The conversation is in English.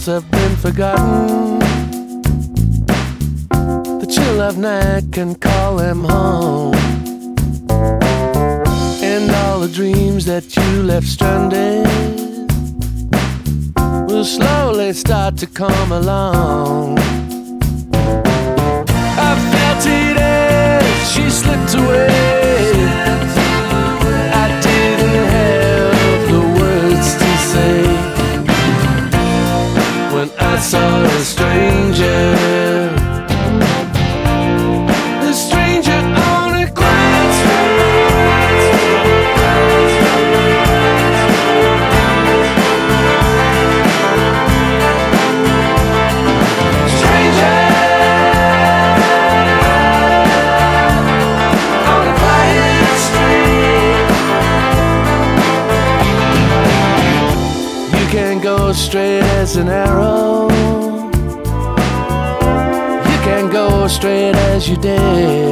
have been forgotten. The chill of night can call them home, and all the dreams that you left stranded will slowly start to come along. I felt it as she slipped away. I didn't have the words to say when I saw a stranger. A stranger on a quiet street. Stranger on a quiet street. You can go straight as an arrow. You can go straight as you did.